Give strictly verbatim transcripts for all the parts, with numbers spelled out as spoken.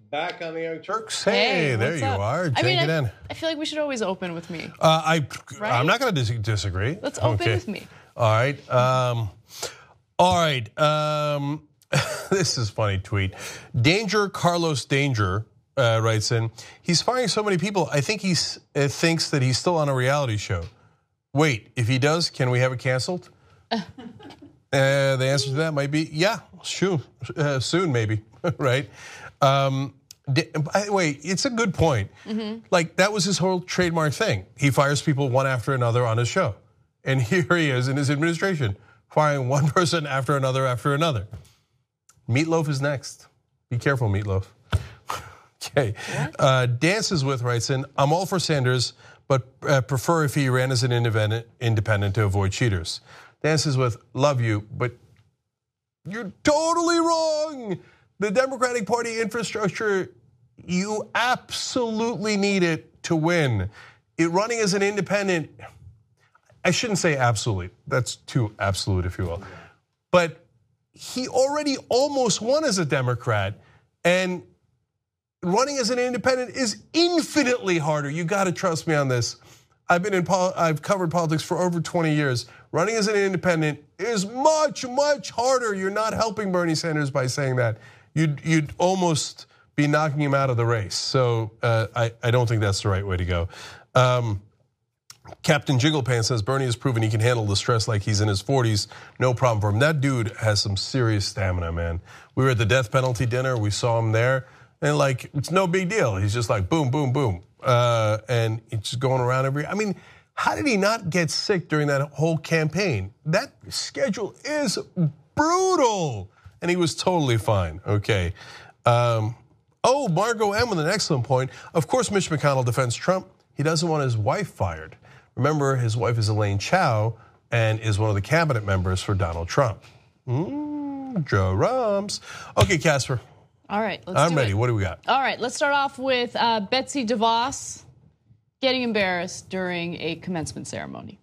back on the Young Turks. Hey, hey there you up? are. I Take mean, it I, in. I feel like we should always open with me. Uh, I, right? I'm not going to dis- disagree. Let's open okay. with me. All right. Um, all right. Um, this is funny tweet. Danger Carlos Danger uh, writes in, he's firing so many people, I think he uh, thinks that he's still on a reality show. Wait, if he does, can we have it canceled? uh, the answer to that might be, yeah, soon, uh, soon maybe, right? Um, by the way, it's a good point. Mm-hmm. Like, that was his whole trademark thing. He fires people one after another on his show. And here he is in his administration, firing one person after another after another. Meatloaf is next. Be careful, Meatloaf. Okay. Uh, Dances with writes in, I'm all for Sanders, but uh, prefer if he ran as an independent, independent to avoid cheaters. Dances with, love you, but you're totally wrong. The Democratic Party infrastructure, you absolutely need it to win. It running as an independent, I shouldn't say absolutely. That's too absolute, if you will. But he already almost won as a Democrat, and running as an independent is infinitely harder. You got to trust me on this. I've been in I've covered politics for over twenty years. Running as an independent is much, much harder. You're not helping Bernie Sanders by saying that. You'd you'd almost be knocking him out of the race. So uh, I I don't think that's the right way to go. Um, Captain Jigglepan says Bernie has proven he can handle the stress like he's in his forties. No problem for him. That dude has some serious stamina, man. We were at the death penalty dinner. We saw him there. And like, it's no big deal. He's just like, boom, boom, boom. Uh, and he's just going around every, I mean, how did he not get sick during that whole campaign? That schedule is brutal. And he was totally fine, okay. Um, oh, Margot M with an excellent point. Of course, Mitch McConnell defends Trump. He doesn't want his wife fired. Remember, his wife is Elaine Chao and is one of the cabinet members for Donald Trump. Mm, Joe Rums. Okay, Casper. All right, let's I'm do ready. It. What do we got? All right, let's start off with uh, Betsy DeVos getting embarrassed during a commencement ceremony.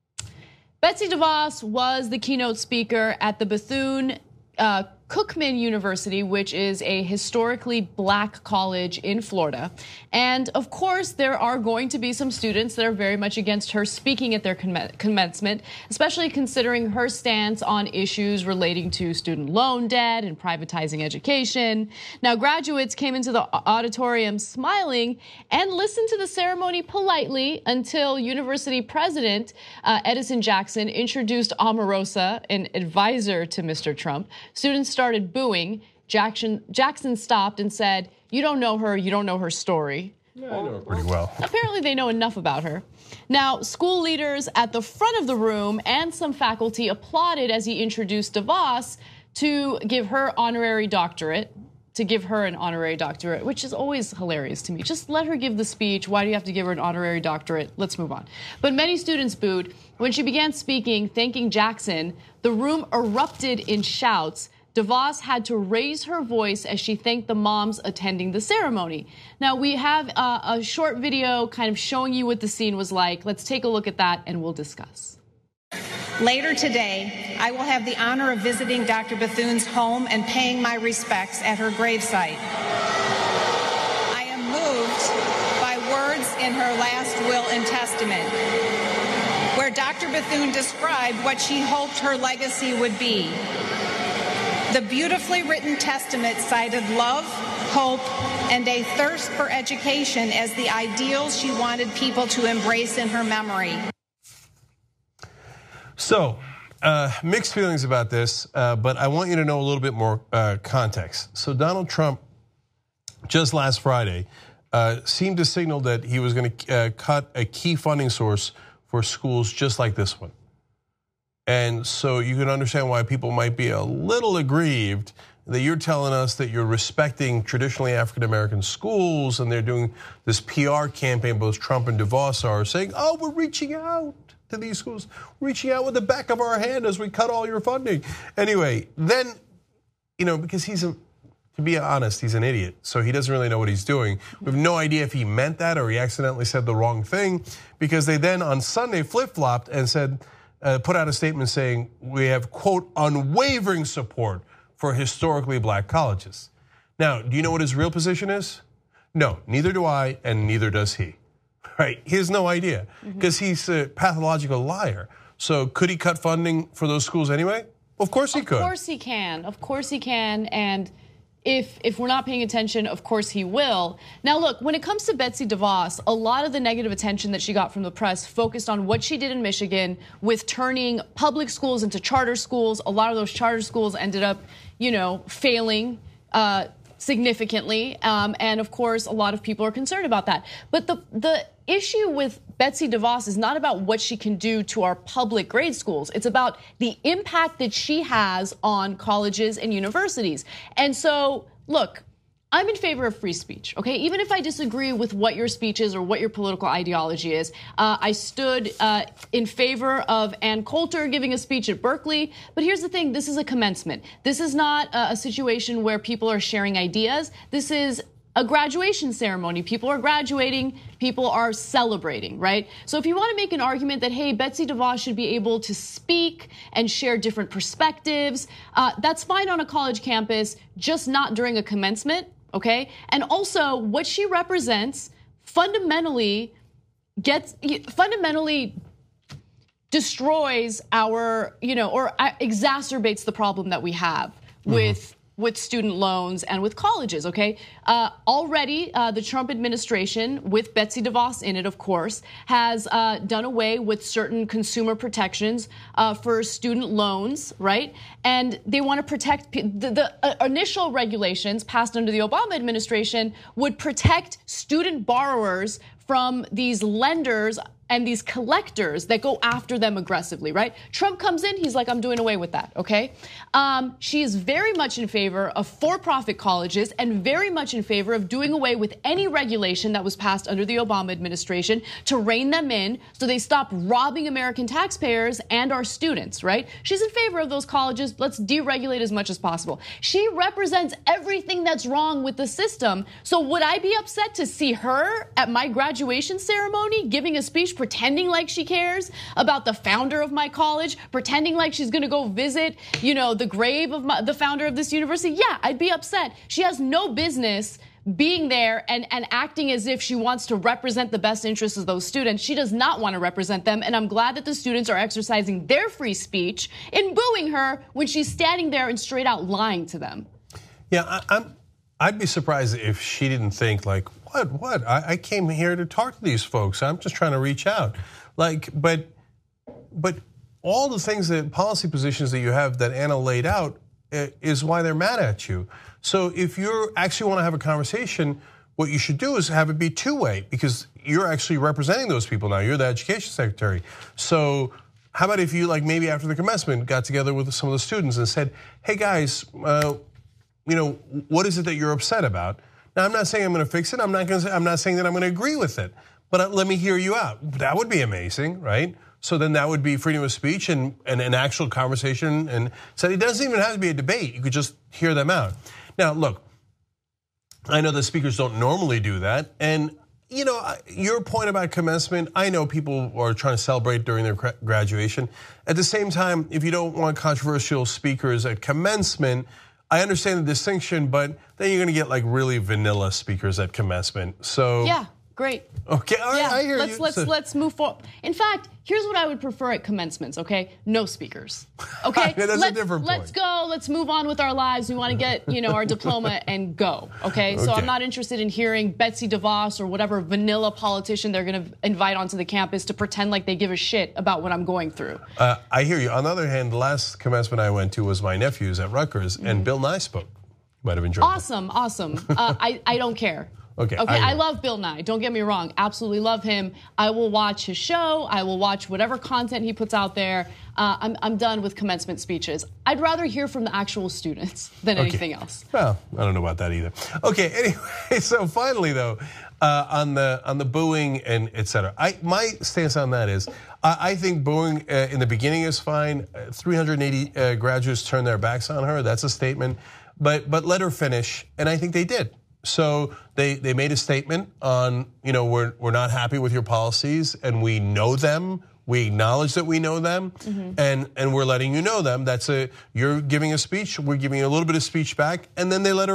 Betsy DeVos was the keynote speaker at the Bethune uh, Cookman University, which is a historically black college in Florida. And of course, there are going to be some students that are very much against her speaking at their commencement, especially considering her stance on issues relating to student loan debt and privatizing education. Now, graduates came into the auditorium smiling and listened to the ceremony politely until university president uh, Edison Jackson introduced Omarosa, an advisor to Mister Trump. Students started booing. Jackson, Jackson stopped and said, "You don't know her, you don't know her story." Yeah, I know her pretty well. Apparently they know enough about her. Now, school leaders at the front of the room and some faculty applauded as he introduced DeVos to give her honorary doctorate, to give her an honorary doctorate, which is always hilarious to me. Just let her give the speech. Why do you have to give her an honorary doctorate? Let's move on. But many students booed. When she began speaking, thanking Jackson, the room erupted in shouts. DeVos had to raise her voice as she thanked the moms attending the ceremony. Now, we have a, a short video kind of showing you what the scene was like. Let's take a look at that and we'll discuss. Later today, I will have the honor of visiting Doctor Bethune's home and paying my respects at her gravesite. I am moved by words in her last will and testament, where Doctor Bethune described what she hoped her legacy would be. The beautifully written testament cited love, hope, and a thirst for education as the ideals she wanted people to embrace in her memory. So, uh, mixed feelings about this, uh, but I want you to know a little bit more uh, context. So Donald Trump, just last Friday, uh, seemed to signal that he was going to uh, cut a key funding source for schools just like this one. And so you can understand why people might be a little aggrieved that you're telling us that you're respecting traditionally African-American schools and they're doing this P R campaign, both Trump and DeVos are saying, oh, we're reaching out to these schools, reaching out with the back of our hand as we cut all your funding. Anyway, then, you know, because he's a, to be honest, he's an idiot. So he doesn't really know what he's doing. We have no idea if he meant that or he accidentally said the wrong thing, because they then on Sunday flip-flopped and said, Uh, put out a statement saying we have, quote, unwavering support for historically black colleges. Now, do you know what his real position is? No, neither do I, and neither does he. Right? He has no idea because mm-hmm. he's a pathological liar. So could he cut funding for those schools anyway? Of course he of could. Of course he can. Of course he can. And if if we're not paying attention, of course he will. Now look, when it comes to Betsy DeVos, a lot of the negative attention that she got from the press focused on what she did in Michigan with turning public schools into charter schools. A lot of those charter schools ended up, you know, failing uh, significantly. Um, and of course, a lot of people are concerned about that. But the the issue with Betsy DeVos is not about what she can do to our public grade schools. It's about the impact that she has on colleges and universities. And so, look, I'm in favor of free speech, okay? Even if I disagree with what your speech is or what your political ideology is. Uh, I stood uh, in favor of Ann Coulter giving a speech at Berkeley. But here's the thing, this is a commencement. This is not a situation where people are sharing ideas. This is a graduation ceremony. People are graduating, people are celebrating, right? So if you want to make an argument that, hey, Betsy DeVos should be able to speak and share different perspectives, uh, that's fine on a college campus, just not during a commencement, okay? And also, what she represents fundamentally gets, fundamentally destroys our, you know, or exacerbates the problem that we have with mm-hmm. with student loans and with colleges, okay? Uh, already, uh, the Trump administration, with Betsy DeVos in it, of course, has uh, done away with certain consumer protections uh, for student loans, right? And they want to protect, the, the initial regulations passed under the Obama administration would protect student borrowers from these lenders and these collectors that go after them aggressively, right? Trump comes in, he's like, I'm doing away with that, okay? Um, she is very much in favor of for-profit colleges and very much in favor of doing away with any regulation that was passed under the Obama administration to rein them in so they stop robbing American taxpayers and our students, right? She's in favor of those colleges. Let's deregulate as much as possible. She represents everything that's wrong with the system. So would I be upset to see her at my graduation ceremony giving a speech pretending like she cares about the founder of my college, pretending like she's gonna go visit, you know, the grave of my, the founder of this university? Yeah, I'd be upset. She has no business being there and, and acting as if she wants to represent the best interests of those students. She does not want to represent them, and I'm glad that the students are exercising their free speech in booing her when she's standing there and straight out lying to them. Yeah, I, I'm, I'd be surprised if she didn't think like, What, what? I, I came here to talk to these folks. I'm just trying to reach out. Like, but, but all the things that policy positions that you have that Anna laid out is why they're mad at you. So if you actually want to have a conversation, what you should do is have it be two-way because you're actually representing those people now. You're the education secretary. So how about if you like maybe after the commencement got together with some of the students and said, hey guys, uh, you know, what is it that you're upset about? Now, I'm not saying I'm going to fix it. I'm not going to say, I'm not saying that I'm going to agree with it. But let me hear you out. That would be amazing, right? So then that would be freedom of speech and, and an actual conversation. And so it doesn't even have to be a debate. You could just hear them out. Now, look, I know the speakers don't normally do that. And, you know, your point about commencement, I know people are trying to celebrate during their graduation. At the same time, if you don't want controversial speakers at commencement, I understand the distinction, but then you're gonna get like really vanilla speakers at commencement. So yeah, great. Okay, all right, yeah, I hear let's, you. Let's so, let's move forward. In fact, here's what I would prefer at commencements. Okay, no speakers. Okay, yeah, that's let's, a different point. Let's go. Let's move on with our lives. We want to get you know our diploma and go. Okay, so okay. I'm not interested in hearing Betsy DeVos or whatever vanilla politician they're going to invite onto the campus to pretend like they give a shit about what I'm going through. Uh, I hear you. On the other hand, the last commencement I went to was my nephew's at Rutgers, mm-hmm. and Bill Nye spoke. Might have enjoyed awesome, that. awesome. Uh, I I don't care. Okay. Okay. I, I love Bill Nye. Don't get me wrong. Absolutely love him. I will watch his show. I will watch whatever content he puts out there. Uh, I'm I'm done with commencement speeches. I'd rather hear from the actual students than okay. anything else. Well, I don't know about that either. Okay. Anyway, so finally though, uh, on the on the booing and et cetera, I my stance on that is I, I think booing uh, in the beginning is fine. Uh, three hundred eighty uh, graduates turned their backs on her. That's a statement. But but let her finish, and I think they did. So they they made a statement on, you know, we're we're not happy with your policies, and we know them. We acknowledge that we know them, mm-hmm. and and we're letting you know them. That's a you're giving a speech. We're giving you a little bit of speech back, and then they let her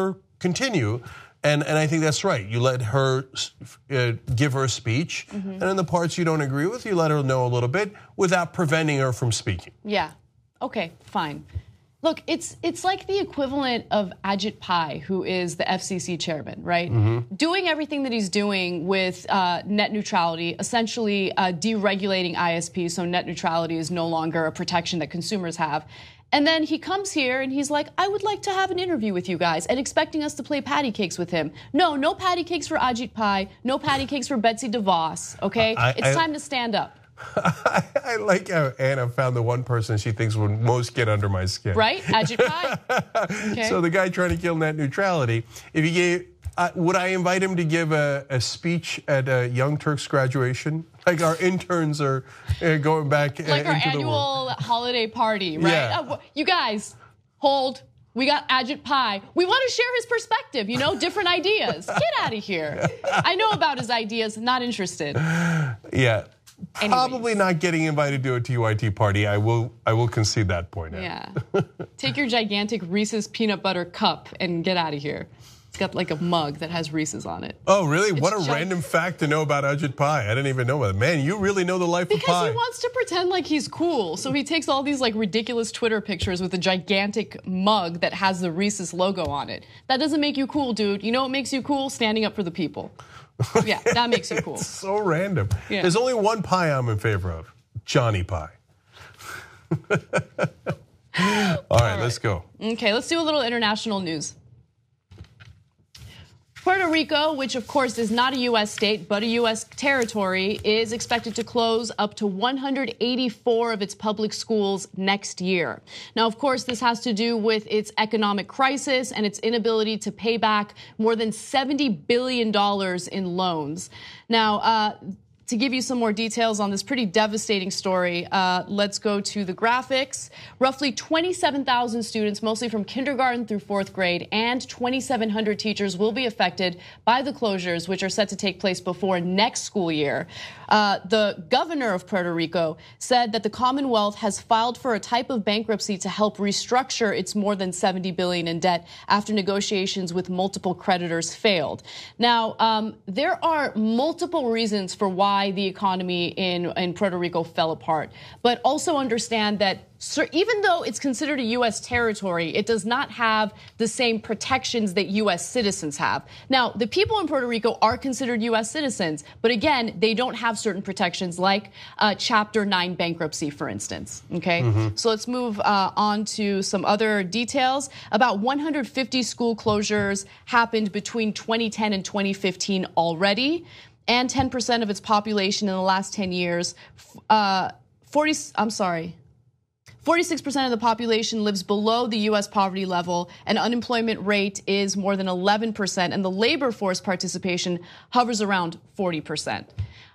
continue. And, and I think that's right. You let her uh, give her a speech, mm-hmm. and in the parts you don't agree with, you let her know a little bit without preventing her from speaking. Yeah. Okay, fine. Look, it's it's like the equivalent of Ajit Pai, who is the F C C chairman, right? Mm-hmm. Doing everything that he's doing with uh, net neutrality, essentially uh, deregulating I S Ps, so net neutrality is no longer a protection that consumers have. And then he comes here and he's like, I would like to have an interview with you guys, and expecting us to play patty cakes with him. No, no patty cakes for Ajit Pai, no patty cakes for Betsy DeVos, okay? I, it's I, time to stand up. I, I like how Anna found the one person she thinks would most get under my skin. Right, Ajit Pai. Okay. So the guy trying to kill net neutrality, if he gave, uh, would I invite him to give a, a speech at a Young Turks graduation? Like our interns are uh, going back like uh, our into annual holiday party, right? Yeah. Uh, you guys, hold. We got Ajit Pai. We want to share his perspective, you know, different ideas. Get out of here. I know about his ideas, not interested. Yeah. Anyways. Probably not getting invited to a T Y T party. I will I will concede that point. Yeah. Take your gigantic Reese's peanut butter cup and get out of here. It's got like a mug that has Reese's on it. Oh, really? It's what a just random fact to know about Ajit Pai. I didn't even know about it. Man, you really know the life because of Pai. Because he wants to pretend like he's cool. So he takes all these like ridiculous Twitter pictures with a gigantic mug that has the Reese's logo on it. That doesn't make you cool, dude. You know what makes you cool? Standing up for the people. Yeah, that makes you cool. It's so random. Yeah. There's only one Pai I'm in favor of. Johnny Pai. All right, All right, let's go. Okay, let's do a little international news. Puerto Rico, which of course is not a U S state, but a U S territory, is expected to close up to one hundred eighty-four of its public schools next year. Now, of course, this has to do with its economic crisis and its inability to pay back more than seventy billion dollars in loans. Now, uh, to give you some more details on this pretty devastating story, uh, let's go to the graphics. Roughly twenty-seven thousand students, mostly from kindergarten through fourth grade, and twenty-seven hundred teachers will be affected by the closures, which are set to take place before next school year. Uh, the governor of Puerto Rico said that the Commonwealth has filed for a type of bankruptcy to help restructure its more than seventy billion dollars in debt after negotiations with multiple creditors failed. Now, um, there are multiple reasons for why the economy in, in Puerto Rico fell apart, but also understand that so even though it's considered a U S territory, it does not have the same protections that U S citizens have. Now, the people in Puerto Rico are considered U S citizens, but again, they don't have certain protections like uh, Chapter nine bankruptcy, for instance, okay? Mm-hmm. So let's move uh, on to some other details. About one hundred fifty school closures happened between twenty ten and twenty fifteen already, and ten percent of its population in the last ten years, uh, forty, I'm sorry, forty-six percent of the population lives below the U S poverty level, and unemployment rate is more than eleven percent, and the labor force participation hovers around forty percent.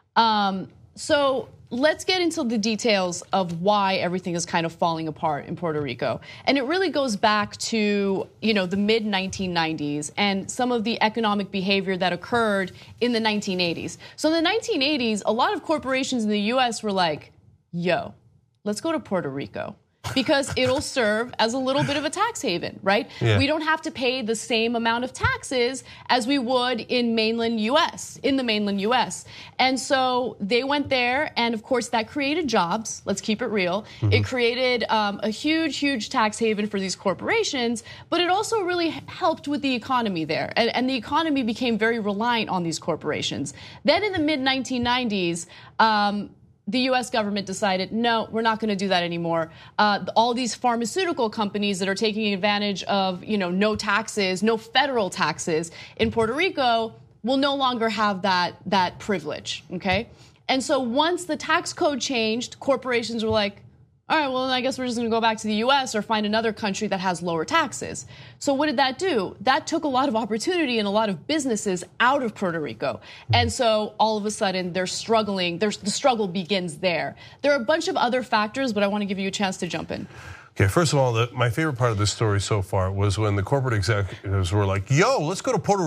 Um, so let's get into the details of why everything is kind of falling apart in Puerto Rico. And it really goes back to, you know, the mid nineteen nineties and some of the economic behavior that occurred in the nineteen eighties. So in the nineteen eighties, a lot of corporations in the U S were like, yo, let's go to Puerto Rico, because it'll serve as a little bit of a tax haven, right? Yeah. We don't have to pay the same amount of taxes as we would in mainland U S, in the mainland U S. And so they went there, and of course that created jobs. Let's keep it real. Mm-hmm. It created um, a huge, huge tax haven for these corporations, but it also really helped with the economy there. And, and the economy became very reliant on these corporations. Then in the mid nineteen nineties, um, the U S government decided, no, we're not going to do that anymore. Uh, all these pharmaceutical companies that are taking advantage of, you know, no taxes, no federal taxes in Puerto Rico will no longer have that, that privilege, okay? And so once the tax code changed, corporations were like, all right, well, I guess we're just going to go back to the U S or find another country that has lower taxes. So what did that do? That took a lot of opportunity and a lot of businesses out of Puerto Rico. And so all of a sudden they're struggling. There's, the struggle begins there. There are a bunch of other factors, but I want to give you a chance to jump in. Okay, first of all, the, my favorite part of this story so far was when the corporate executives were like, yo, let's go to Puerto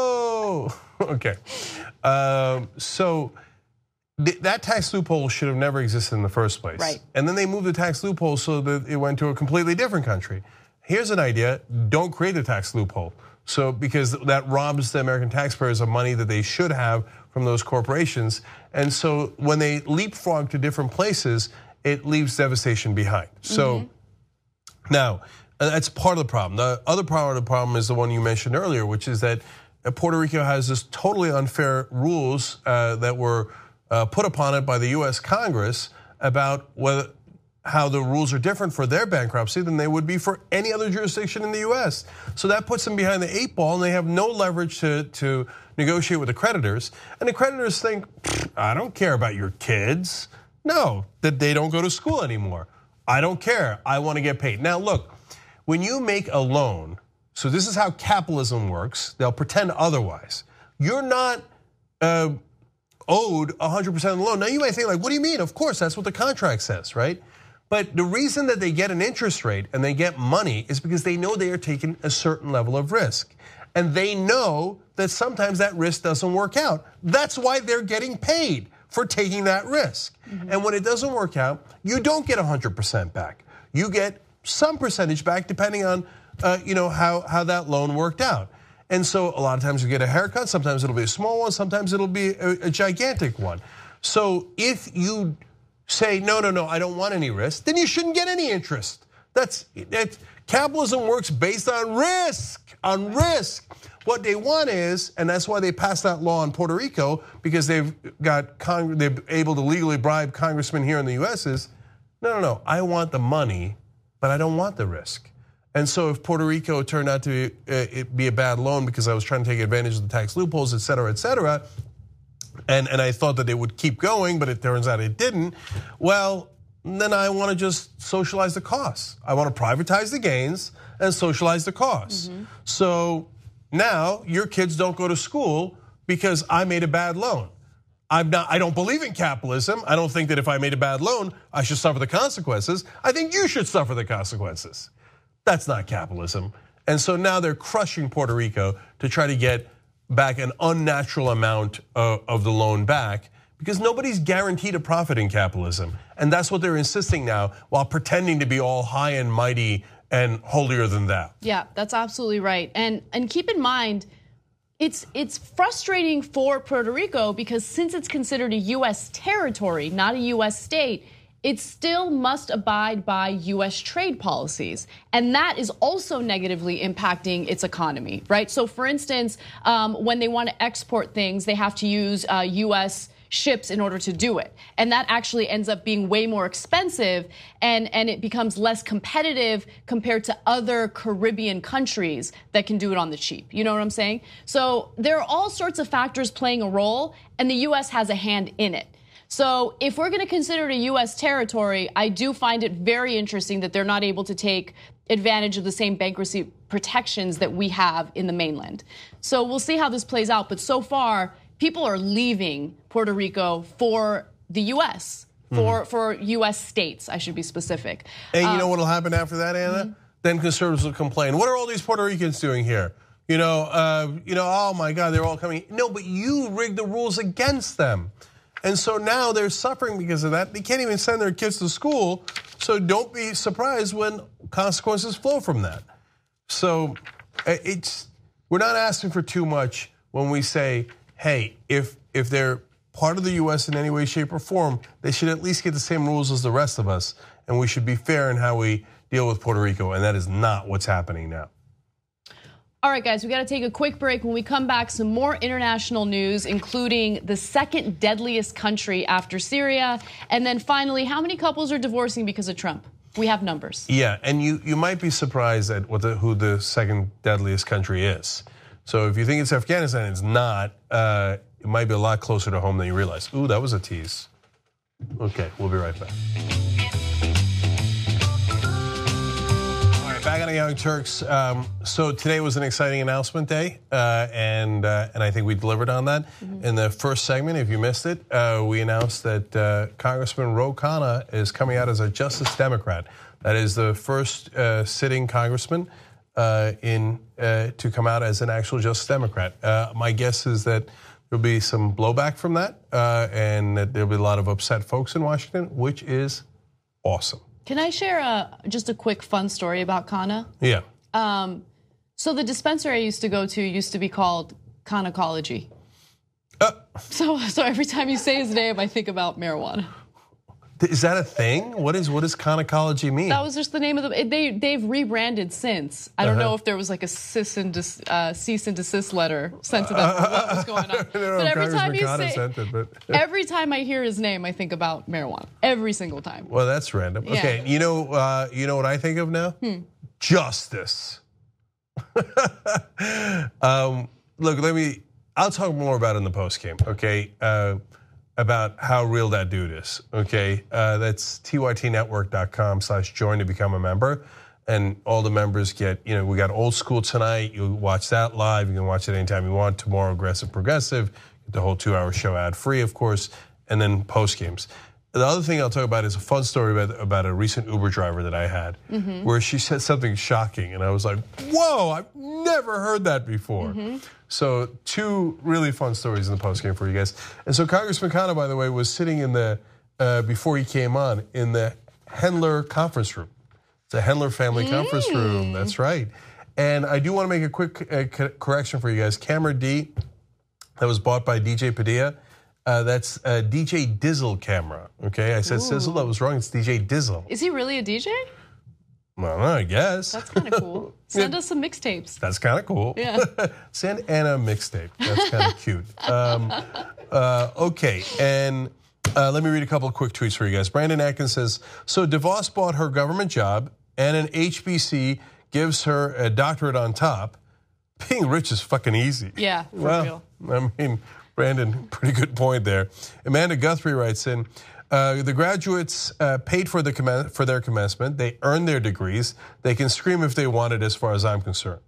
Rico. Okay, um, so that tax loophole should have never existed in the first place. Right. And then they moved the tax loophole so that it went to a completely different country. here's an idea, don't create a tax loophole. So because that robs the American taxpayers of money that they should have from those corporations. And so when they leapfrog to different places, it leaves devastation behind. So mm-hmm. now, that's part of the problem. The other part of the problem is the one you mentioned earlier, which is that Puerto Rico has this totally unfair rules uh, that were uh, put upon it by the U S Congress about whether how the rules are different for their bankruptcy than they would be for any other jurisdiction in the U S. So that puts them behind the eight ball, and they have no leverage to, to negotiate with the creditors. And the creditors think, I don't care about your kids. No, that they don't go to school anymore. I don't care. I want to get paid. Now, look, when you make a loan, so this is how capitalism works. They'll pretend otherwise. You're not uh, owed one hundred percent of the loan. Now, you might think, like, what do you mean? Of course, that's what the contract says, right? But the reason that they get an interest rate and they get money is because they know they are taking a certain level of risk. And they know that sometimes that risk doesn't work out. That's why they're getting paid for taking that risk. Mm-hmm. And when it doesn't work out, you don't get one hundred percent back. You get some percentage back depending on uh, you know, how, how that loan worked out. And so a lot of times you get a haircut, sometimes it'll be a small one, sometimes it'll be a, a gigantic one. So if you say, no, no, no, I don't want any risk, then you shouldn't get any interest. That's, that capitalism works based on risk, on risk. What they want is, and that's why they passed that law in Puerto Rico, because they've got, they're able to legally bribe congressmen here in the U S is, no, no, no, I want the money, but I don't want the risk. And so if Puerto Rico turned out to be a bad loan because I was trying to take advantage of the tax loopholes, et cetera, et cetera, And, and I thought that they would keep going, but it turns out it didn't. Well, then I want to just socialize the costs. I want to privatize the gains and socialize the costs. Mm-hmm. So now your kids don't go to school because I made a bad loan. I'm not, I don't believe in capitalism. I don't think that if I made a bad loan, I should suffer the consequences. I think you should suffer the consequences. That's not capitalism. And so now they're crushing Puerto Rico to try to get back an unnatural amount of the loan back, because nobody's guaranteed a profit in capitalism. And that's what they're insisting now, while pretending to be all high and mighty and holier than thou. Yeah, that's absolutely right. And and keep in mind, it's it's frustrating for Puerto Rico because since it's considered a U S territory, not a U S state, it still must abide by U S trade policies. And that is also negatively impacting its economy, right? So for instance, um, when they want to export things, they have to use uh, U S ships in order to do it. And that actually ends up being way more expensive, and, and it becomes less competitive compared to other Caribbean countries that can do it on the cheap. You know what I'm saying? So there are all sorts of factors playing a role, and the U S has a hand in it. So if we're going to consider it a U S territory, I do find it very interesting that they're not able to take advantage of the same bankruptcy protections that we have in the mainland. So we'll see how this plays out. But so far, people are leaving Puerto Rico for the U S, for, mm-hmm. for U S states, I should be specific. And um, you know what will happen after that, Anna? Mm-hmm. Then conservatives will complain. What are all these Puerto Ricans doing here? You know, uh, you know, oh my God, they're all coming. No, but you rigged the rules against them. And so now they're suffering because of that. They can't even send their kids to school. So don't be surprised when consequences flow from that. So it's, we're not asking for too much when we say, hey, if if they're part of the U S in any way, shape, or form, they should at least get the same rules as the rest of us. And we should be fair in how we deal with Puerto Rico. And that is not what's happening now. All right, guys, we got to take a quick break. When we come back, some more international news, including the second deadliest country after Syria. And then finally, how many couples are divorcing because of Trump? We have numbers. Yeah, and you, you might be surprised at what the, who the second deadliest country is. So if you think it's Afghanistan, it's not. Uh, it might be a lot closer to home than you realize. Ooh, that was a tease. Okay, we'll be right back. Back on the Young Turks. Um, so today was an exciting announcement day, uh, and uh, and I think we delivered on that. Mm-hmm. In the first segment, if you missed it, uh, we announced that uh, Congressman Ro Khanna is coming out as a Justice Democrat. That is the first uh, sitting congressman uh, in uh, to come out as an actual Justice Democrat. Uh, my guess is that there'll be some blowback from that, uh, and that there'll be a lot of upset folks in Washington, which is awesome. Can I share a, just a quick fun story about Kana? Yeah. Um, so the dispensary I used to go to used to be called Kanacology. Uh, so, so every time you say his name, I think about marijuana. Is that a thing? What is what does Kanacology mean? That was just the name of the. They they've rebranded since. I don't uh-huh. know if there was like a cease and des, uh, cease and desist letter sent to them. Uh, what was going on? No, but every time you say, it, but every time I hear his name, I think about marijuana. Every single time. Well, that's random. Yeah. Okay, you know, uh, you know what I think of now? Hmm. Justice. um, look, let me. I'll talk more about it in the post game. Okay. Uh, about how real that dude is, okay? Uh, that's T Y T network dot com slash join to become a member. And all the members get, you know, we got Old School tonight. You'll watch that live. You can watch it anytime you want. Tomorrow, Aggressive Progressive. Get the whole two hour show ad free, of course. And then post games. The other thing I'll talk about is a fun story about, about a recent Uber driver that I had, mm-hmm. where she said something shocking. And I was like, whoa, I've never heard that before. Mm-hmm. So two really fun stories in the postgame for you guys. And so Congressman Kana, by the way, was sitting in the, uh, before he came on, in the Hendler conference room. It's a Hendler family mm. conference room, that's right. And I do want to make a quick uh, correction for you guys. Camera D, that was bought by D J Padilla. Uh, that's a D J Dizzle camera, okay? I said Ooh. Sizzle, that was wrong, it's D J Dizzle. Is he really a D J? Well, I guess. That's kind of cool. Send us some mixtapes. That's kind of cool. Yeah. Send Anna a mixtape. That's kind of cute. Um, uh, okay, and uh, let me read a couple of quick tweets for you guys. Brandon Atkins says, so DeVos bought her government job and an H B C gives her a doctorate on top. Being rich is fucking easy. Yeah, for well, real. I mean, Brandon, pretty good point there. Amanda Guthrie writes in, Uh, the graduates uh, paid for the comm- for their commencement. They earned their degrees. They can scream if they want it, as far as I'm concerned.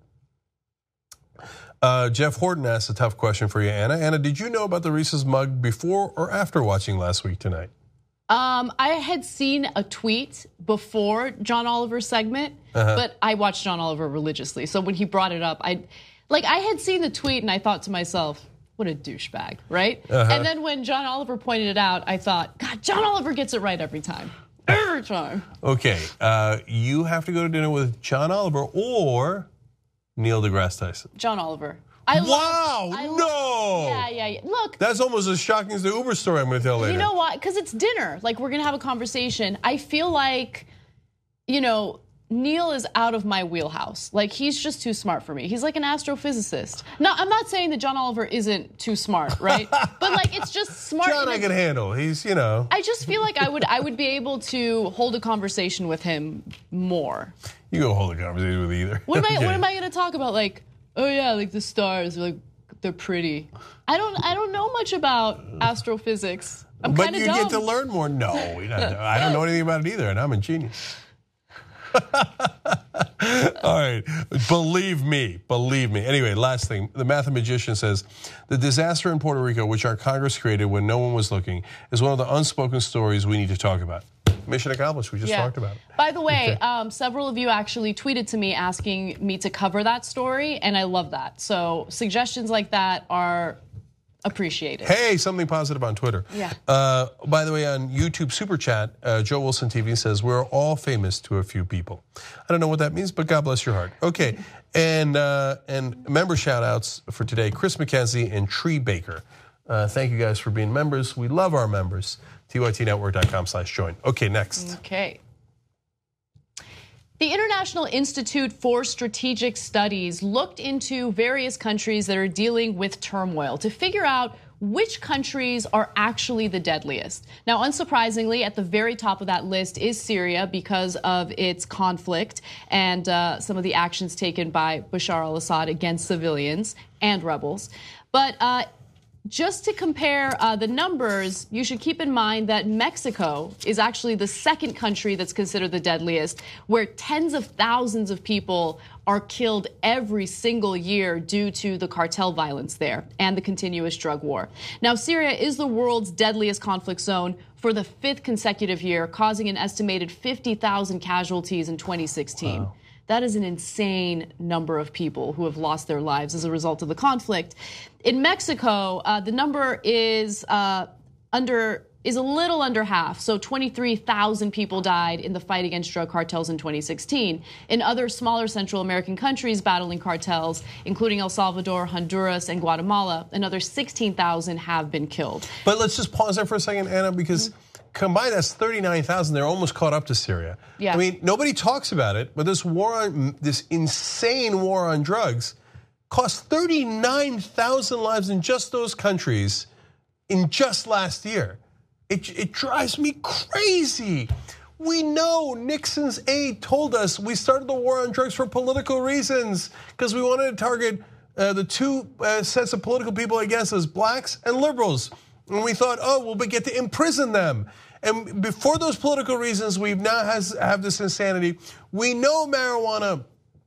Uh, Jeff Horton asked a tough question for you, Anna. Anna, did you know about the Reese's mug before or after watching Last Week Tonight? Um, I had seen a tweet before John Oliver's segment, uh-huh. but I watched John Oliver religiously. So when he brought it up, I like I had seen the tweet and I thought to myself, what a douchebag, right? Uh-huh. And then when John Oliver pointed it out, I thought, God, John Oliver gets it right every time. Every time. Okay, uh, you have to go to dinner with John Oliver or Neil deGrasse Tyson. John Oliver. I wow, love, I no. Love, yeah, yeah, yeah. Look. That's almost as shocking as the Uber story I'm going to tell later. You know why? Because it's dinner. Like, we're going to have a conversation. I feel like, you know, Neil is out of my wheelhouse. Like, he's just too smart for me. He's like an astrophysicist. No, I'm not saying that John Oliver isn't too smart, right? But like, it's just smart. John, I can handle. He's, you know. I just feel like I would, I would be able to hold a conversation with him more. You go hold a conversation with either. What am I? Okay. What am I going to talk about? Like, oh yeah, like the stars, like they're pretty. I don't, I don't know much about astrophysics. I'm kind of dumb. But you get to learn more. No, I don't know anything about it either, and I'm a genius. All right, believe me, believe me. Anyway, last thing, the mathematician says, the disaster in Puerto Rico, which our Congress created when no one was looking, is one of the unspoken stories we need to talk about. Mission accomplished, we just yeah. talked about it. By the way, okay. um, several of you actually tweeted to me asking me to cover that story, and I love that. So suggestions like that are appreciated. Hey, something positive on Twitter. Yeah. Uh, by the way, on YouTube Super Chat, uh, Joe Wilson T V says, we're all famous to a few people. I don't know what that means, but God bless your heart. Okay, and uh, and member shout outs for today, Chris McKenzie and Tree Baker. Uh, thank you guys for being members. We love our members. T Y T network dot com slash join. Okay, next. Okay. The International Institute for Strategic Studies looked into various countries that are dealing with turmoil to figure out which countries are actually the deadliest. Now, unsurprisingly, at the very top of that list is Syria because of its conflict and uh, some of the actions taken by Bashar al-Assad against civilians and rebels. But uh, just to compare uh, the numbers, you should keep in mind that Mexico is actually the second country that's considered the deadliest, where tens of thousands of people are killed every single year due to the cartel violence there and the continuous drug war. Now, Syria is the world's deadliest conflict zone for the fifth consecutive year, causing an estimated fifty thousand casualties in twenty sixteen. Wow. That is an insane number of people who have lost their lives as a result of the conflict. In Mexico, uh, the number is uh, under is a little under half. So twenty-three thousand people died in the fight against drug cartels in twenty sixteen. In other smaller Central American countries battling cartels, including El Salvador, Honduras, and Guatemala, another sixteen thousand have been killed. But let's just pause there for a second, Anna, because mm-hmm. combined that's thirty-nine thousand. They're almost caught up to Syria. Yeah. I mean, nobody talks about it, but this war on, this insane war on drugs cost thirty-nine thousand lives in just those countries in just last year. It, it drives me crazy. We know Nixon's aide told us we started the war on drugs for political reasons because we wanted to target uh, the two uh, sets of political people against us, blacks and liberals. And we thought, oh, well, we get to imprison them. And before those political reasons, we now has, have this insanity. We know marijuana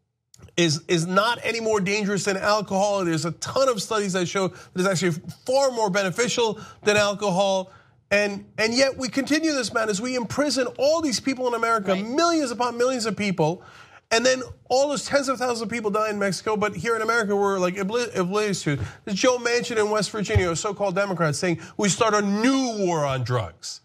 is, is not any more dangerous than alcohol. There's a ton of studies that show that it's actually far more beneficial than alcohol. And, and yet we continue this madness. We imprison all these people in America, right. millions upon millions of people. And then all those tens of thousands of people die in Mexico, but here in America we're like oblivious to. There's Joe Manchin in West Virginia, a so-called Democrat, saying we start a new war on drugs.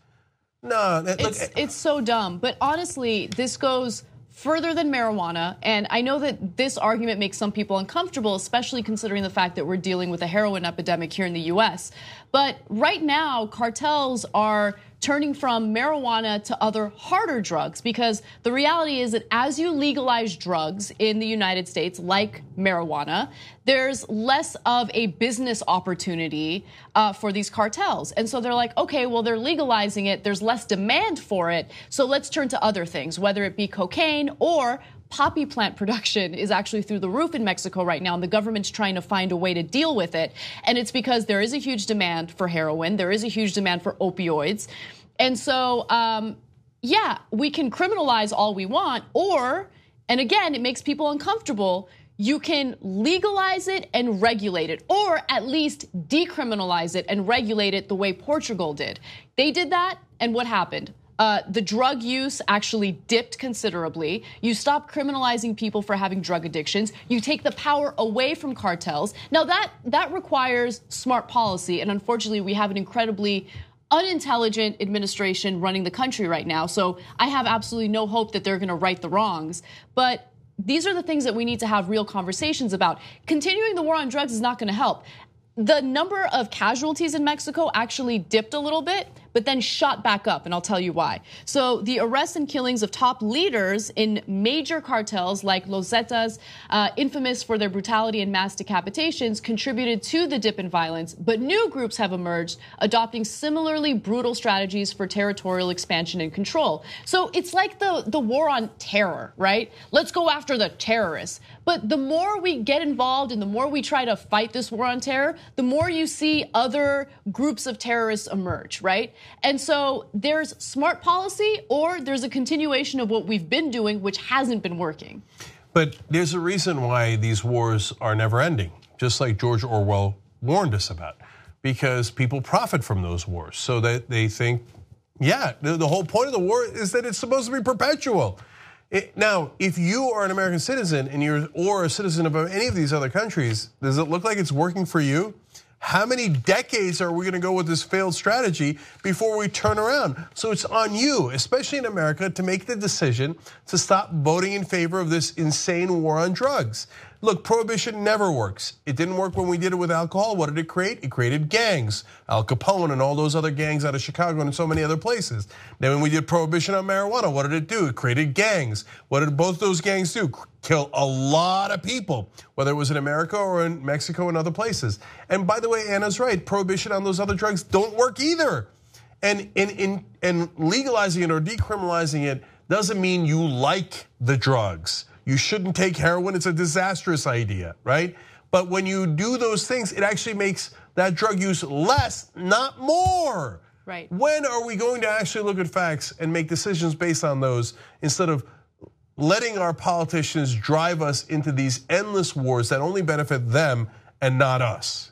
No, look, it's, it's so dumb. But honestly, this goes further than marijuana. And I know that this argument makes some people uncomfortable, especially considering the fact that we're dealing with a heroin epidemic here in the U S. But right now, cartels are turning from marijuana to other harder drugs, because the reality is that as you legalize drugs in the United States, like marijuana, there's less of a business opportunity uh, for these cartels. And so they're like, okay, well, they're legalizing it, there's less demand for it, so let's turn to other things, whether it be cocaine or poppy plant production is actually through the roof in Mexico right now, and the government's trying to find a way to deal with it. And it's because there is a huge demand for heroin, there is a huge demand for opioids. And so, um, yeah, we can criminalize all we want, or, and again, it makes people uncomfortable, you can legalize it and regulate it, or at least decriminalize it and regulate it the way Portugal did. They did that, and what happened? Uh, the drug use actually dipped considerably. You stop criminalizing people for having drug addictions. You take the power away from cartels. Now that that requires smart policy, and unfortunately, we have an incredibly unintelligent administration running the country right now. So I have absolutely no hope that they're going to right the wrongs. But these are the things that we need to have real conversations about. Continuing the war on drugs is not going to help. The number of casualties in Mexico actually dipped a little bit, but then shot back up, and I'll tell you why. So the arrests and killings of top leaders in major cartels like Los Zetas, uh, infamous for their brutality and mass decapitations, contributed to the dip in violence, but new groups have emerged, adopting similarly brutal strategies for territorial expansion and control. So it's like the, the war on terror, right? Let's go after the terrorists. But the more we get involved and the more we try to fight this war on terror, the more you see other groups of terrorists emerge, right? And so there's smart policy, or there's a continuation of what we've been doing, which hasn't been working. But there's a reason why these wars are never ending, just like George Orwell warned us about, because people profit from those wars. So that they think, yeah, the whole point of the war is that it's supposed to be perpetual. It, now, if you are an American citizen and you're or a citizen of any of these other countries, does it look like it's working for you? How many decades are we going to go with this failed strategy before we turn around? So it's on you, especially in America, to make the decision to stop voting in favor of this insane war on drugs. Look, prohibition never works. It didn't work when we did it with alcohol. What did it create? It created gangs, Al Capone and all those other gangs out of Chicago and so many other places. Then when we did prohibition on marijuana, what did it do? It created gangs. What did both those gangs do? Kill a lot of people, whether it was in America or in Mexico and other places. And by the way, Anna's right, prohibition on those other drugs don't work either. And in, in, in legalizing it or decriminalizing it doesn't mean you like the drugs. You shouldn't take heroin, it's a disastrous idea, right? But when you do those things, it actually makes that drug use less, not more. Right. When are we going to actually look at facts and make decisions based on those instead of letting our politicians drive us into these endless wars that only benefit them and not us?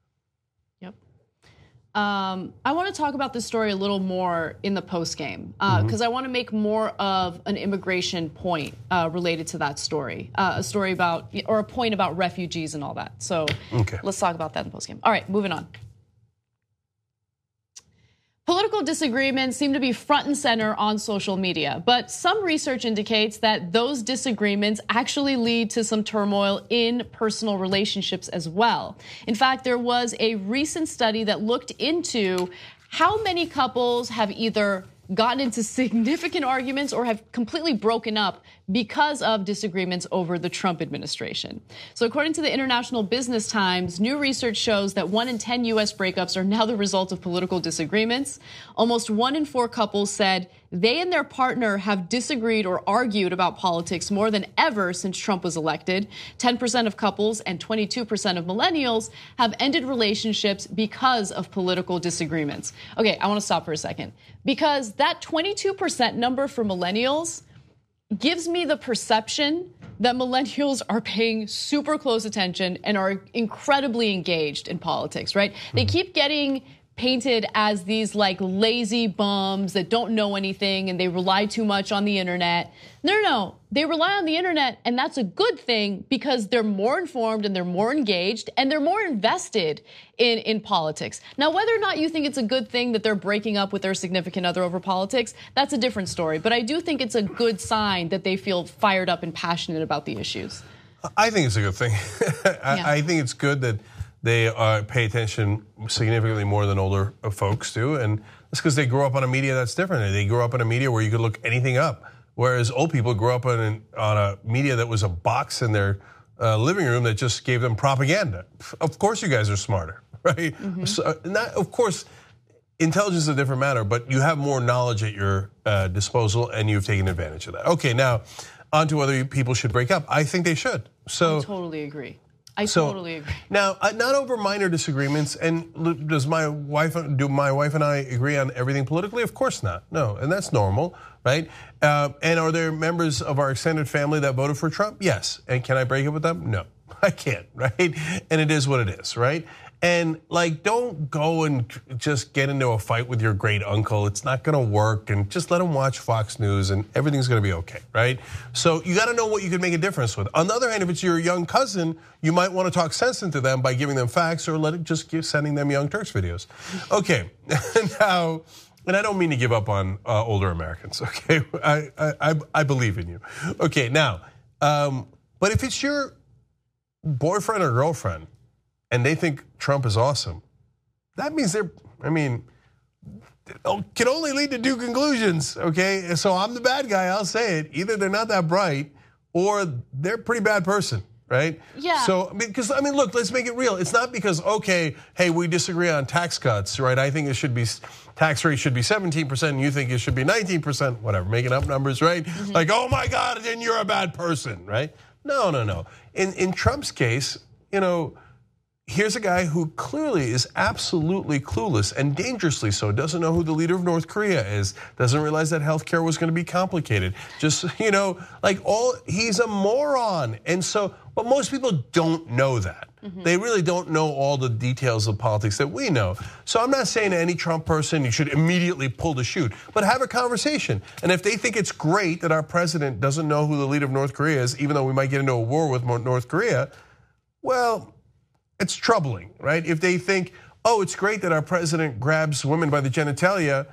Yep. Um, I want to talk about this story a little more in the post game because uh, mm-hmm. I want to make more of an immigration point uh, related to that story, uh, a story about or a point about refugees and all that. So okay. Let's talk about that in the post game. All right, moving on. Political disagreements seem to be front and center on social media, but some research indicates that those disagreements actually lead to some turmoil in personal relationships as well. In fact, there was a recent study that looked into how many couples have either gotten into significant arguments or have completely broken up because of disagreements over the Trump administration. So according to the International Business Times, new research shows that one in ten U S breakups are now the result of political disagreements. Almost one in four couples said they and their partner have disagreed or argued about politics more than ever since Trump was elected. ten percent of couples and twenty-two percent of millennials have ended relationships because of political disagreements. Okay, I want to stop for a second, because that twenty-two percent number for millennials gives me the perception that millennials are paying super close attention and are incredibly engaged in politics, right? They keep getting painted as these like lazy bums that don't know anything and they rely too much on the internet. No, no, no, they rely on the internet, and that's a good thing because they're more informed and they're more engaged and they're more invested in, in politics. Now, whether or not you think it's a good thing that they're breaking up with their significant other over politics, that's a different story. But I do think it's a good sign that they feel fired up and passionate about the issues. I think it's a good thing. I, Yeah. I think it's good that they uh, pay attention significantly more than older folks do, and it's because they grew up on a media that's different. They grew up in a media where you could look anything up, whereas old people grew up on, an, on a media that was a box in their uh, living room that just gave them propaganda. Of course, you guys are smarter, right? Mm-hmm. So, not, of course, intelligence is a different matter, but you have more knowledge at your uh, disposal, and you've taken advantage of that. Okay, now on to whether people should break up. I think they should. So I totally agree. I So, totally agree. Now, not over minor disagreements. And does my wife, do my wife and I agree on everything politically? Of course not. No, and that's normal, right? Uh, and are there members of our extended family that voted for Trump? Yes. And can I break up with them? No, I can't, right? And it is what it is, right? And like, don't go and just get into a fight with your great uncle. It's not gonna work, and just let him watch Fox News and everything's gonna be okay, right? So you gotta know what you can make a difference with. On the other hand, if it's your young cousin, you might wanna talk sense into them by giving them facts, or let it just keep sending them Young Turks videos. Okay, now, and I don't mean to give up on uh, older Americans, okay? I, I, I believe in you. Okay, now, um, but if it's your boyfriend or girlfriend, and they think Trump is awesome, that means they're, I mean, can only lead to two conclusions, okay? So I'm the bad guy, I'll say it. Either they're not that bright, or they're a pretty bad person, right? Yeah. So, because, I mean, look, let's make it real. It's not because, okay, hey, we disagree on tax cuts, right? I think it should be, tax rate should be seventeen percent, and you think it should be nineteen percent, whatever, making up numbers, right? Mm-hmm. Like, oh my God, then you're a bad person, right? No, no, no. In, in Trump's case, you know, here's a guy who clearly is absolutely clueless and dangerously so, doesn't know who the leader of North Korea is, doesn't realize that healthcare was gonna be complicated. Just, you know, like all, he's a moron. And so, but most people don't know that. Mm-hmm. They really don't know all the details of politics that we know. So I'm not saying to any Trump person, you should immediately pull the chute, but have a conversation. And if they think it's great that our president doesn't know who the leader of North Korea is, even though we might get into a war with North Korea, well, it's troubling, right? If they think, oh, it's great that our president grabs women by the genitalia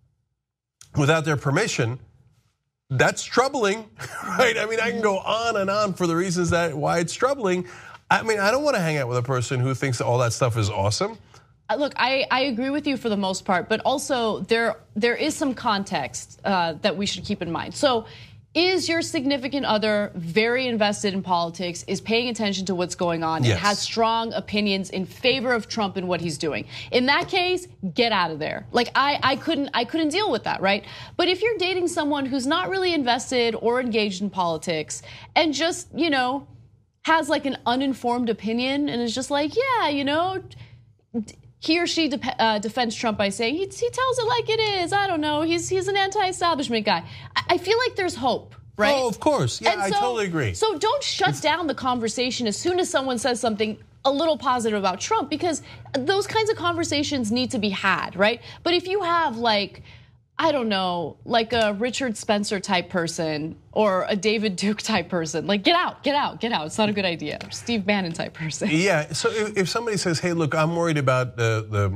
without their permission, that's troubling, right? I mean, I can go on and on for the reasons that why it's troubling. I mean, I don't want to hang out with a person who thinks that all that stuff is awesome. Look, I, I agree with you for the most part, but also there there is some context uh, that we should keep in mind. So, is your significant other very invested in politics, is paying attention to what's going on, yes, and has strong opinions in favor of Trump and what he's doing? In that case, get out of there. Like I, I couldn't, I couldn't deal with that, right? But if you're dating someone who's not really invested or engaged in politics and just, you know, has like an uninformed opinion and is just like, yeah, you know, he or she de- uh, defends Trump by saying he, he tells it like it is. I don't know. He's he's an anti-establishment guy. I, I feel like there's hope, right? Oh, of course. Yeah, and I so, totally agree. So don't shut it's, down the conversation as soon as someone says something a little positive about Trump, because those kinds of conversations need to be had, right? But if you have like, I don't know, like a Richard Spencer type person or a David Duke type person, like get out, get out, get out. It's not a good idea. Or Steve Bannon type person. Yeah, so if, if somebody says, hey, look, I'm worried about the, the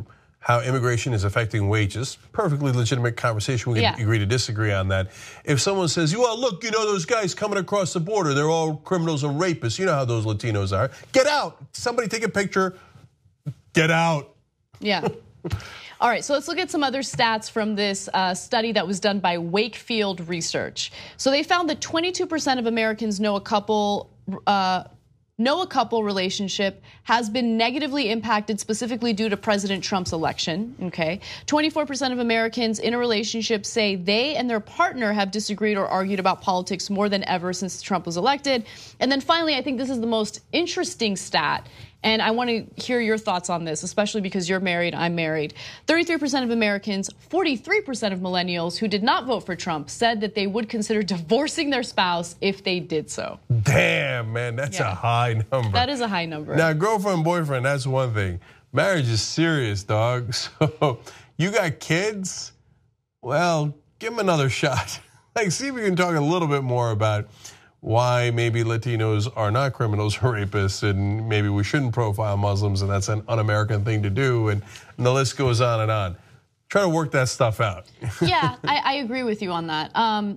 how immigration is affecting wages. Perfectly legitimate conversation. We can Yeah. agree to disagree on that. If someone says, well, look, you know those guys coming across the border, they're all criminals and rapists. You know how those Latinos are. Get out. Somebody take a picture. Get out. Yeah. All right, so let's look at some other stats from this uh, study that was done by Wakefield Research. So they found that twenty-two percent of Americans know a couple uh, know a couple relationship has been negatively impacted specifically due to President Trump's election, okay? twenty-four percent of Americans in a relationship say they and their partner have disagreed or argued about politics more than ever since Trump was elected. And then finally, I think this is the most interesting stat, and I want to hear your thoughts on this, especially because you're married, I'm married. thirty-three percent of Americans, forty-three percent of millennials who did not vote for Trump said that they would consider divorcing their spouse if they did so. Damn, man, that's Yeah. a high number. That is a high number. Now, girlfriend, boyfriend, that's one thing. Marriage is serious, dog. So you got kids? Well, give them another shot. Like, see if we can talk a little bit more about why maybe Latinos are not criminals or rapists, and maybe we shouldn't profile Muslims, and that's an un-American thing to do, and, and the list goes on and on. Try to work that stuff out. Yeah, I, I agree with you on that. Um,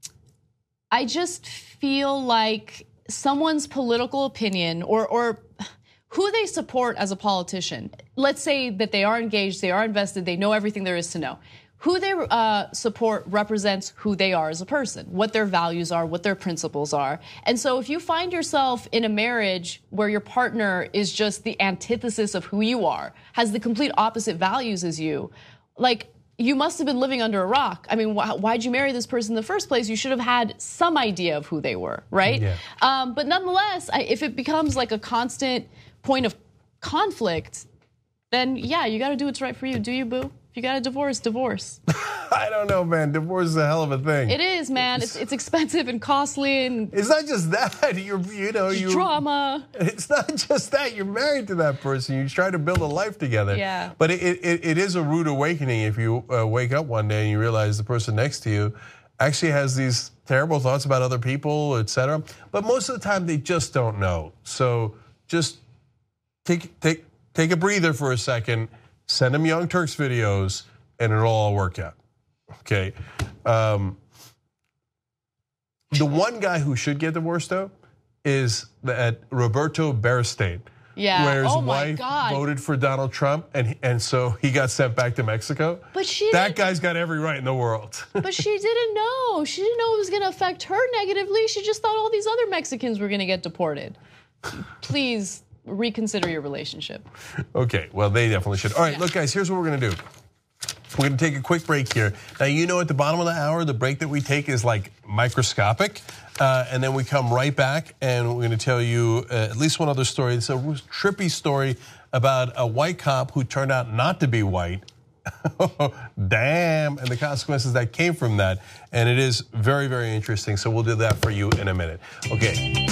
I just feel like someone's political opinion or or who they support as a politician, let's say that they are engaged, they are invested, they know everything there is to know. Who they uh, support represents who they are as a person, what their values are, what their principles are. And so if you find yourself in a marriage where your partner is just the antithesis of who you are, has the complete opposite values as you, like, you must have been living under a rock. I mean, wh- why'd you marry this person in the first place? You should have had some idea of who they were, right? Yeah. Um, but nonetheless, I, if it becomes like a constant point of conflict, then yeah, you gotta do what's right for you. Do you, boo? If you got a divorce, divorce. I don't know, man. Divorce is a hell of a thing. It is, man. It's, it's expensive and costly and It's not just that. You're, you know, you. drama. It's not just that. You're married to that person. You try to build a life together. Yeah. But it, it, it is a rude awakening if you uh, wake up one day and you realize the person next to you actually has these terrible thoughts about other people, et cetera. But most of the time, they just don't know. So just take take take a breather for a second. Send them Young Turks videos, and it'll all work out. Okay. Um, the one guy who should get divorced though is that Roberto Beristain. Yeah. Where his Oh my wife God. voted for Donald Trump, and and so he got sent back to Mexico. But she that didn't- guy's got every right in the world. But she didn't know. She didn't know it was going to affect her negatively. She just thought all these other Mexicans were going to get deported. Please reconsider your relationship. Okay, well, they definitely should. All right, look, guys, here's what we're gonna do. We're gonna take a quick break here. Now, you know, at the bottom of the hour, the break that we take is like microscopic. Uh, and then we come right back, and we're gonna tell you uh, at least one other story. It's a trippy story about a white cop who turned out not to be white. Damn, and the consequences that came from that. And it is very, very interesting. So we'll do that for you in a minute. Okay.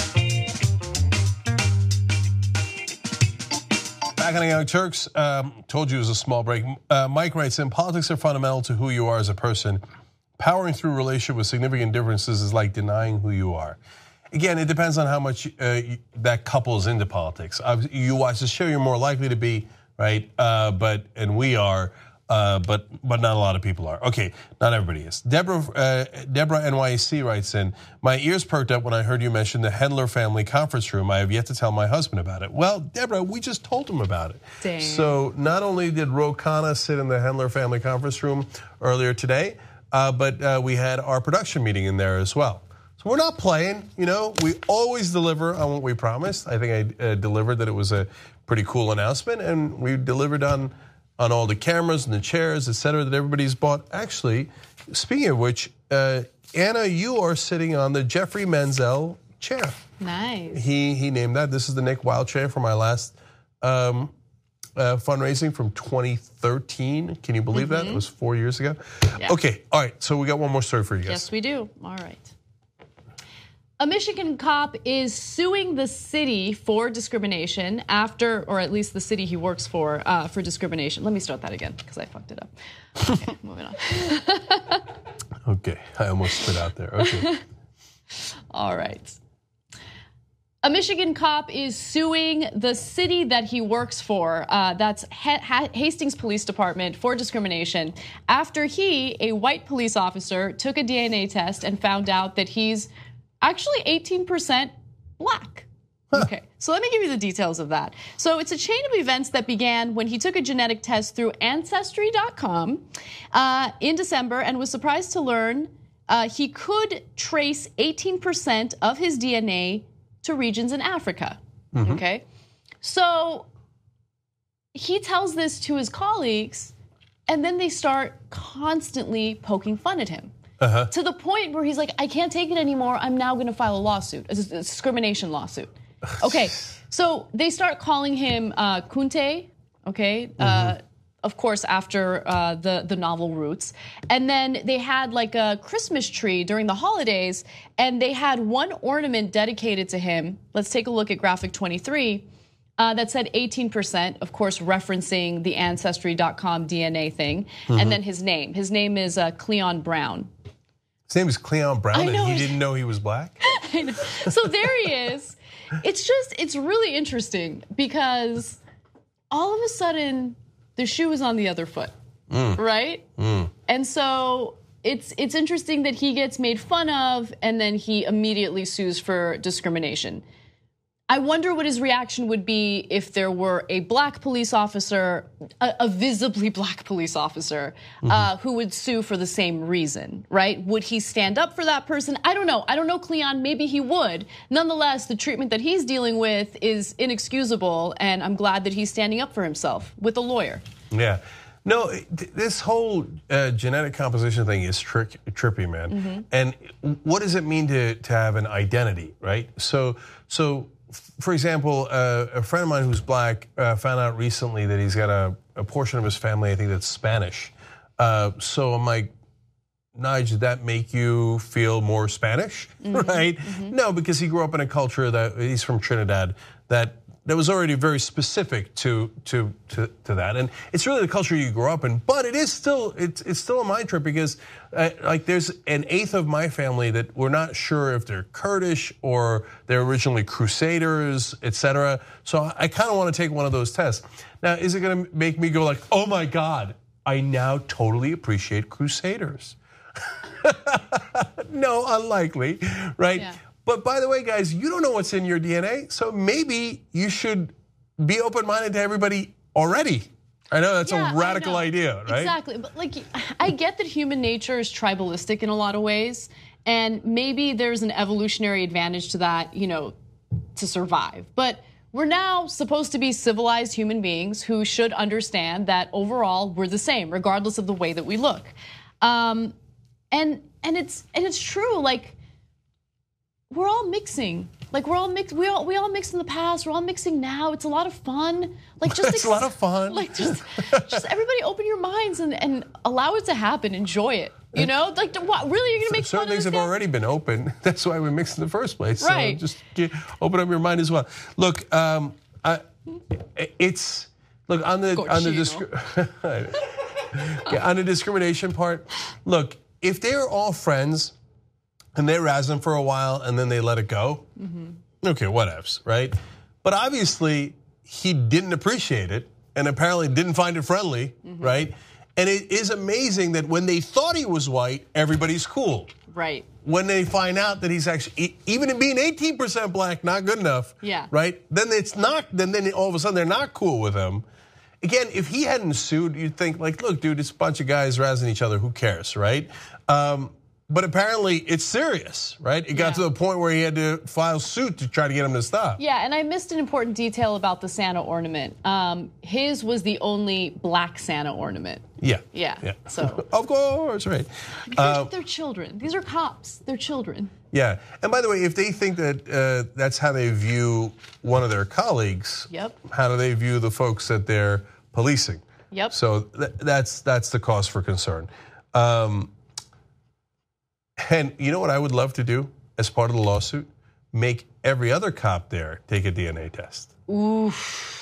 Back on the Young Turks, um, told you it was a small break. Uh, Mike writes in, politics are fundamental to who you are as a person. Powering through a relationship with significant differences is like denying who you are. Again, it depends on how much uh, that couple is into politics. You watch the show, you're more likely to be, right? Uh, but, and we are, uh, but but not a lot of people are. Okay, not everybody is. Deborah, uh, Deborah N Y C writes in, my ears perked up when I heard you mention the Hendler family conference room. I have yet to tell my husband about it. Well, Deborah, we just told him about it. Dang. So not only did Ro Khanna sit in the Hendler family conference room earlier today, uh, but uh, we had our production meeting in there as well. So we're not playing, you know, we always deliver on what we promised. I think I uh, delivered that it was a pretty cool announcement, and we delivered on on all the cameras and the chairs, et cetera, that everybody's bought. Actually, speaking of which, uh, Anna, you are sitting on the Jeffrey Menzel chair. Nice. He he named that. This is the Nick Wilde chair for my last um, uh, fundraising from twenty thirteen. Can you believe mm-hmm. that? It was four years ago. Yeah. Okay, all right, so we got one more story for you guys. Yes, we do. All right. A Michigan cop is suing the city for discrimination after, or at least the city he works for, uh, for discrimination. Let me start that again because I fucked it up. Okay, moving on. Okay, I almost spit out there. Okay. All right. A Michigan cop is suing the city that he works for, uh, that's Hastings Police Department, for discrimination after he, a white police officer, took a D N A test and found out that he's actually eighteen percent black. Okay, so let me give you the details of that. So it's a chain of events that began when he took a genetic test through Ancestry dot com uh, in December and was surprised to learn uh, he could trace eighteen percent of his D N A to regions in Africa. Mm-hmm. Okay, so he tells this to his colleagues, and then they start constantly poking fun at him. Uh-huh. To the point where he's like, I can't take it anymore. I'm now going to file a lawsuit, a discrimination lawsuit. Okay, so they start calling him uh, Kunte, okay, mm-hmm. uh, of course, after uh, the, the novel Roots. And then they had like a Christmas tree during the holidays, and they had one ornament dedicated to him. Let's take a look at graphic twenty-three. Uh, that said eighteen percent, of course, referencing the Ancestry dot com D N A thing. Mm-hmm. And then his name. His name is uh, Cleon Brown. His name is Cleon Brown, and he didn't know he was black? I know. So there he is. It's just, it's really interesting because all of a sudden the shoe is on the other foot, mm. right? Mm. And so it's it's interesting that he gets made fun of and then he immediately sues for discrimination. I wonder what his reaction would be if there were a black police officer, a, a visibly black police officer, mm-hmm. uh, who would sue for the same reason, right? Would he stand up for that person? I don't know. I don't know, Cleon. Maybe he would. Nonetheless, the treatment that he's dealing with is inexcusable, and I'm glad that he's standing up for himself with a lawyer. Yeah. No, this whole uh, genetic composition thing is trick, trippy, man. Mm-hmm. And what does it mean to to have an identity, right? So, so. For example, uh, a friend of mine who's black uh, found out recently that he's got a, a portion of his family, I think that's Spanish. Uh, so I'm like, Nige, did that make you feel more Spanish, mm-hmm. right? Mm-hmm. No, because he grew up in a culture that, he's from Trinidad, that that was already very specific to to to, to that, and it's really the culture you grew up in. But it is still it's it's still a mind trip because uh, like there's an eighth of my family that we're not sure if they're Kurdish or they're originally Crusaders, et cetera. So I kind of want to take one of those tests. Now, is it going to make me go like, oh my God, I now totally appreciate Crusaders? No, unlikely, right? Yeah. But by the way, guys, you don't know what's in your D N A, so maybe you should be open-minded to everybody already. I know that's yeah, a radical idea, right? Exactly, but like, I get that human nature is tribalistic in a lot of ways, and maybe there's an evolutionary advantage to that, you know, to survive. But we're now supposed to be civilized human beings who should understand that overall we're the same, regardless of the way that we look. Um, and and it's and it's true, like. We're all mixing, like we're all mixed. We all we all mixed in the past. We're all mixing now. It's a lot of fun. Like just it's a lot of fun. Like just, just everybody open your minds and, and allow it to happen. Enjoy it. You know, like what? Really, you're gonna make certain fun things of this have guy? already been open. That's why we mixed in the first place. Right. So just get, open up your mind as well. Look, um, I, it's look on the on the discri- yeah, on the discrimination part. Look, if they are all friends. And they razz him for a while and then they let it go. Mm-hmm. Okay, whatevs, right? But obviously he didn't appreciate it and apparently didn't find it friendly, mm-hmm. right? And it is amazing that when they thought he was white, everybody's cool. Right. When they find out that he's actually, even in being eighteen percent black, not good enough, yeah. right? Then it's not, then, then all of a sudden they're not cool with him. Again, if he hadn't sued, you'd think like, look, dude, it's a bunch of guys razzing each other, who cares, right? Um, But apparently it's serious, right? It got yeah. to the point where he had to file suit to try to get him to stop. Yeah, and I missed an important detail about the Santa ornament. Um, his was the only black Santa ornament. Yeah. Yeah. yeah. So of course, right. They're, uh, they're children. These are cops. They're children. Yeah. And by the way, if they think that uh, that's how they view one of their colleagues, yep. how do they view the folks that they're policing? Yep. So th- that's that's the cause for concern. Um, And you know what I would love to do as part of the lawsuit? Make every other cop there take a D N A test. Oof.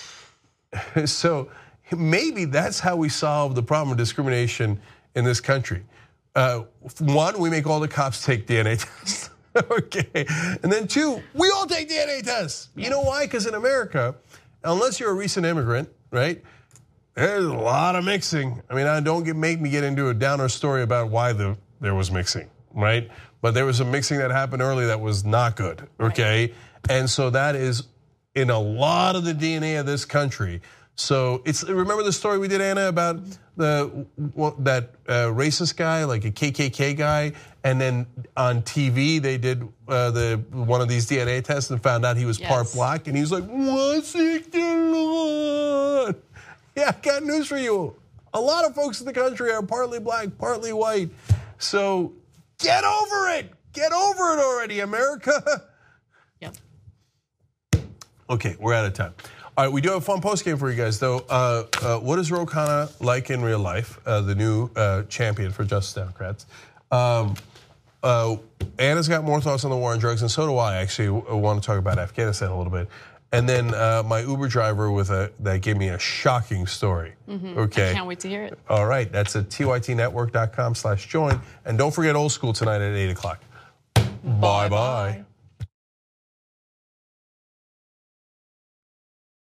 So maybe that's how we solve the problem of discrimination in this country. Uh, one, we make all the cops take D N A tests. Okay, and then two, we all take D N A tests. Yeah. You know why? Because in America, unless you're a recent immigrant, right, there's a lot of mixing. I mean, I don't get, make me get into a downer story about why the there was mixing, right? But there was some mixing that happened early that was not good, okay? Right. And so that is in a lot of the D N A of this country. So it's, remember the story we did, Anna, about the that uh, racist guy, like a K K K guy, and then on T V they did uh, the one of these D N A tests and found out he was yes. part black, and he was like, "What's it going on?" Yeah, I got news for you. A lot of folks in the country are partly black, partly white. So get over it. Get over it already, America. Yep. Okay, we're out of time. All right, we do have a fun post game for you guys, though. Uh, uh, what is Ro Khanna like in real life? Uh, the new uh, champion for Justice Democrats. Um, uh, Anna's got more thoughts on the war on drugs, and so do I. Actually, I want to talk about Afghanistan a little bit. And then uh, my Uber driver with a that gave me a shocking story. Mm-hmm. Okay, I can't wait to hear it. All right, that's at T Y T network dot com slash join, and don't forget Old School tonight at eight o'clock. Bye bye.